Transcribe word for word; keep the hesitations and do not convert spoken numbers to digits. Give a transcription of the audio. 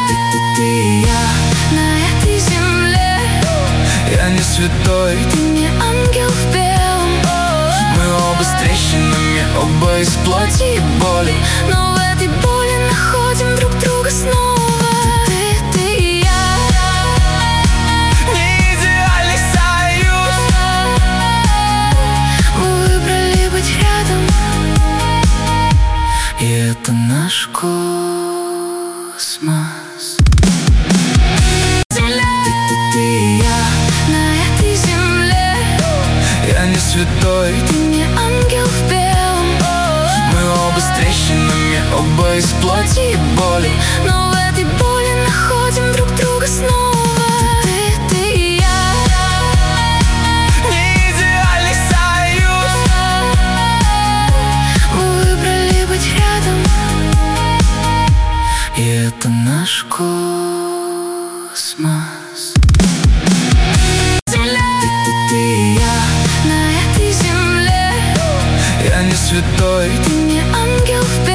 Ты и я на этой земле. Я не святой, ты не ангел в белом. мы оба с трещинами, оба из плоти и боли, но в этой боли находим друг друга снова. Ты, ты и я. Не идеальный союз. Мы выбрали быть рядом, и это наш космос. Земля. Ты и я на этой земле. Я не святой, ты не ангел в белом. мы оба с трещинами, оба из плоти и боли, но в этой боли находим друг друга снова. Ты, ты и я. не идеальный союз. Мы выбрали быть рядом, и это наш космос. Земля. Ты и я на этой земле. Я не святой, ты не ангел в